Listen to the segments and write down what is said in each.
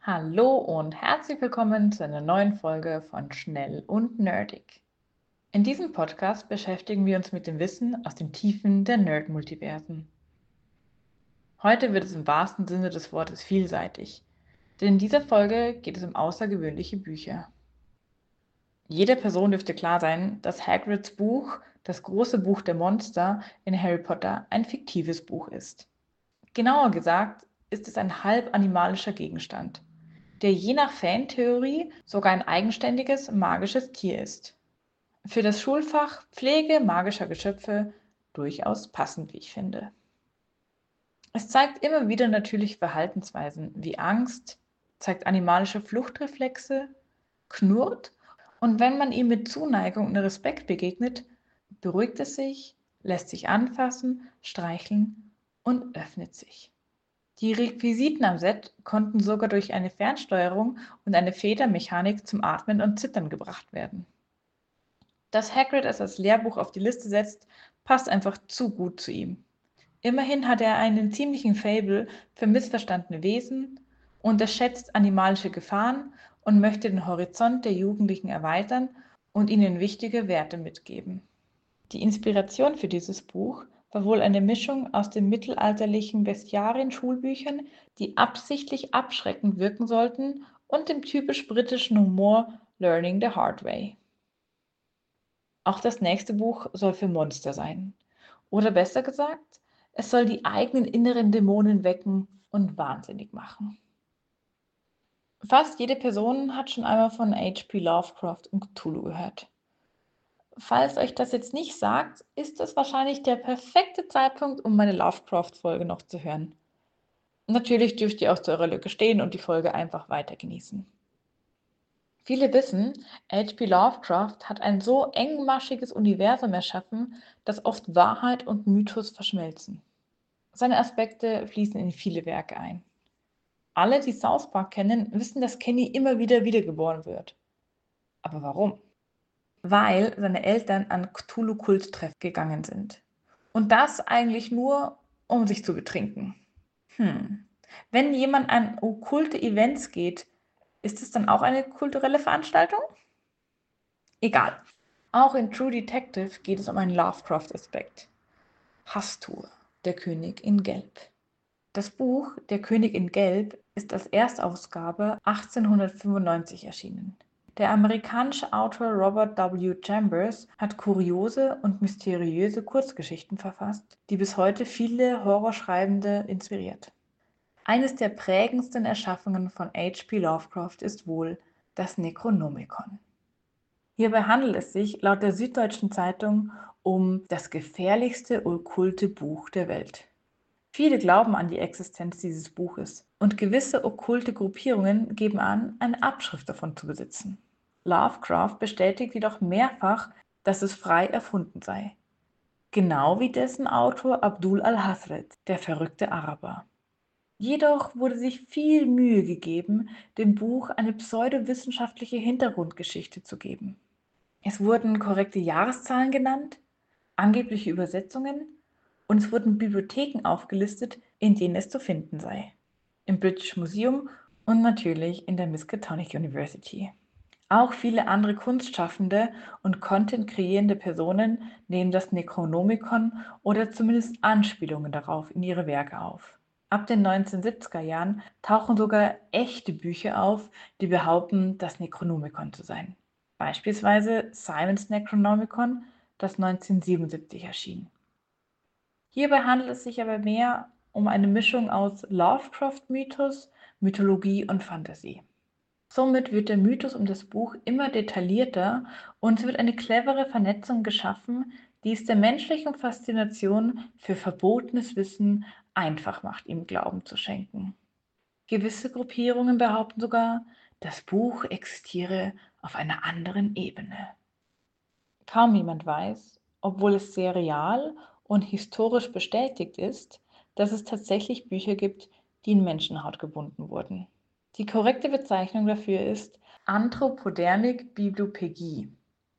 Hallo und herzlich willkommen zu einer neuen Folge von Schnell und Nerdig. In diesem Podcast beschäftigen wir uns mit dem Wissen aus den Tiefen der Nerd-Multiversen. Heute wird es im wahrsten Sinne des Wortes vielseitig, denn in dieser Folge geht es um außergewöhnliche Bücher. Jeder Person dürfte klar sein, dass Hagrids Buch, das große Buch der Monster in Harry Potter, ein fiktives Buch ist. Genauer gesagt ist es ein halb animalischer Gegenstand, der je nach Fantheorie sogar ein eigenständiges magisches Tier ist. Für das Schulfach Pflege magischer Geschöpfe durchaus passend, wie ich finde. Es zeigt immer wieder natürliche Verhaltensweisen wie Angst, zeigt animalische Fluchtreflexe, knurrt und wenn man ihm mit Zuneigung und Respekt begegnet, beruhigt es sich, lässt sich anfassen, streicheln und öffnet sich. Die Requisiten am Set konnten sogar durch eine Fernsteuerung und eine Federmechanik zum Atmen und Zittern gebracht werden. Dass Hagrid es als Lehrbuch auf die Liste setzt, passt einfach zu gut zu ihm. Immerhin hat er einen ziemlichen Faible für missverstandene Wesen, unterschätzt animalische Gefahren und möchte den Horizont der Jugendlichen erweitern und ihnen wichtige Werte mitgeben. Die Inspiration für dieses Buch war wohl eine Mischung aus den mittelalterlichen Bestiarien-Schulbüchern, die absichtlich abschreckend wirken sollten, und dem typisch britischen Humor Learning the Hard Way. Auch das nächste Buch soll für Monster sein. Oder besser gesagt, es soll die eigenen inneren Dämonen wecken und wahnsinnig machen. Fast jede Person hat schon einmal von H.P. Lovecraft und Cthulhu gehört. Falls euch das jetzt nicht sagt, ist das wahrscheinlich der perfekte Zeitpunkt, um meine Lovecraft-Folge noch zu hören. Natürlich dürft ihr auch zu eurer Lücke stehen und die Folge einfach weiter genießen. Viele wissen, H.P. Lovecraft hat ein so engmaschiges Universum erschaffen, dass oft Wahrheit und Mythos verschmelzen. Seine Aspekte fließen in viele Werke ein. Alle, die South Park kennen, wissen, dass Kenny immer wieder wiedergeboren wird. Aber warum? Weil seine Eltern an Cthulhu-Kulttreffen gegangen sind. Und das eigentlich nur, um sich zu betrinken. Wenn jemand an okkulte Events geht, ist es dann auch eine kulturelle Veranstaltung? Egal. Auch in True Detective geht es um einen Lovecraft-Aspekt. Hastur, der König in Gelb. Das Buch Der König in Gelb ist als Erstausgabe 1895 erschienen. Der amerikanische Autor Robert W. Chambers hat kuriose und mysteriöse Kurzgeschichten verfasst, die bis heute viele Horrorschreibende inspiriert. Eines der prägendsten Erschaffungen von H.P. Lovecraft ist wohl das Necronomicon. Hierbei handelt es sich laut der Süddeutschen Zeitung um das gefährlichste okkulte Buch der Welt. Viele glauben an die Existenz dieses Buches und gewisse okkulte Gruppierungen geben an, eine Abschrift davon zu besitzen. Lovecraft bestätigt jedoch mehrfach, dass es frei erfunden sei. Genau wie dessen Autor Abdul al-Hazred, der verrückte Araber. Jedoch wurde sich viel Mühe gegeben, dem Buch eine pseudowissenschaftliche Hintergrundgeschichte zu geben. Es wurden korrekte Jahreszahlen genannt, angebliche Übersetzungen und es wurden Bibliotheken aufgelistet, in denen es zu finden sei. Im British Museum und natürlich in der Miskatonic University. Auch viele andere Kunstschaffende und Content-kreierende Personen nehmen das Necronomicon oder zumindest Anspielungen darauf in ihre Werke auf. Ab den 1970er Jahren tauchen sogar echte Bücher auf, die behaupten, das Necronomicon zu sein. Beispielsweise Simons Necronomicon, das 1977 erschien. Hierbei handelt es sich aber mehr um eine Mischung aus Lovecraft-Mythos, Mythologie und Fantasie. Somit wird der Mythos um das Buch immer detaillierter und es wird eine clevere Vernetzung geschaffen, die es der menschlichen Faszination für verbotenes Wissen einfach macht, ihm Glauben zu schenken. Gewisse Gruppierungen behaupten sogar, das Buch existiere auf einer anderen Ebene. Kaum jemand weiß, obwohl es sehr real und historisch bestätigt ist, dass es tatsächlich Bücher gibt, die in Menschenhaut gebunden wurden. Die korrekte Bezeichnung dafür ist Anthropodermic Bibliopegie.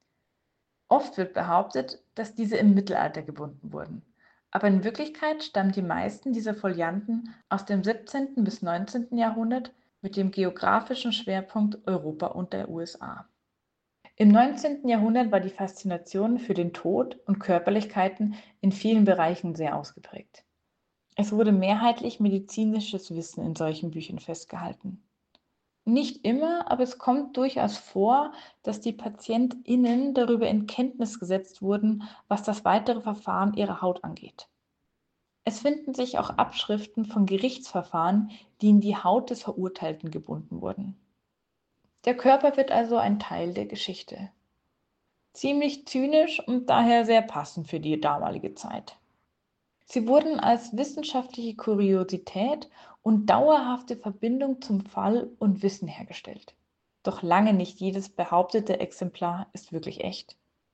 Oft wird behauptet, dass diese im Mittelalter gebunden wurden, aber in Wirklichkeit stammen die meisten dieser Folianten aus dem 17. bis 19. Jahrhundert, mit dem geografischen Schwerpunkt Europa und der USA. Im 19. Jahrhundert war die Faszination für den Tod und Körperlichkeiten in vielen Bereichen sehr ausgeprägt. Es wurde mehrheitlich medizinisches Wissen in solchen Büchern festgehalten. Nicht immer, aber es kommt durchaus vor, dass die PatientInnen darüber in Kenntnis gesetzt wurden, was das weitere Verfahren ihrer Haut angeht. Es finden sich auch Abschriften von Gerichtsverfahren, die in die Haut des Verurteilten gebunden wurden. Der Körper wird also ein Teil der Geschichte. Ziemlich zynisch und daher sehr passend für die damalige Zeit. Sie wurden als wissenschaftliche Kuriosität und dauerhafte Verbindung zum Fall und Wissen hergestellt. Doch lange nicht jedes behauptete Exemplar ist wirklich echt.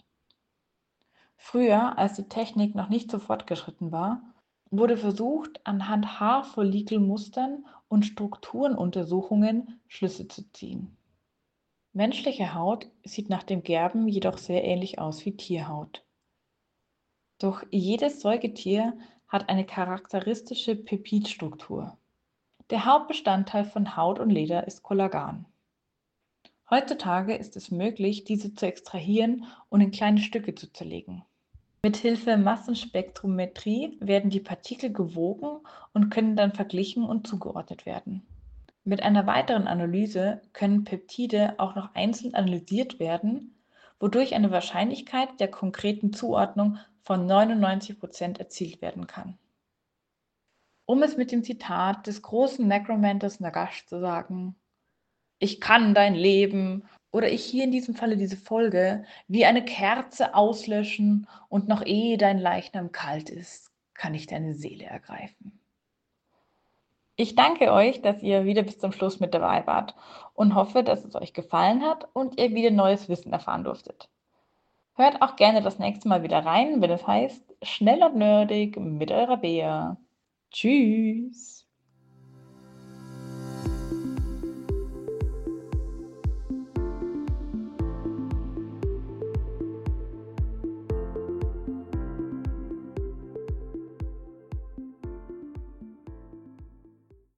Früher, als die Technik noch nicht so fortgeschritten war, wurde versucht, anhand Haarfollikelmustern und Strukturenuntersuchungen Schlüsse zu ziehen. Menschliche Haut sieht nach dem Gerben jedoch sehr ähnlich aus wie Tierhaut. Doch jedes Säugetier hat eine charakteristische Peptidstruktur. Der Hauptbestandteil von Haut und Leder ist Kollagen. Heutzutage ist es möglich, diese zu extrahieren und in kleine Stücke zu zerlegen. Mithilfe Massenspektrometrie werden die Partikel gewogen und können dann verglichen und zugeordnet werden. Mit einer weiteren Analyse können Peptide auch noch einzeln analysiert werden, wodurch eine Wahrscheinlichkeit der konkreten Zuordnung von 99% erzielt werden kann. Um es mit dem Zitat des großen Necromanters Nagash zu sagen: Ich kann dein Leben oder ich hier in diesem Falle diese Folge wie eine Kerze auslöschen und noch ehe dein Leichnam kalt ist, kann ich deine Seele ergreifen. Ich danke euch, dass ihr wieder bis zum Schluss mit dabei wart und hoffe, dass es euch gefallen hat und ihr wieder neues Wissen erfahren durftet. Hört auch gerne das nächste Mal wieder rein, wenn es heißt Schnell und nerdig mit eurer Bea. Tschüss!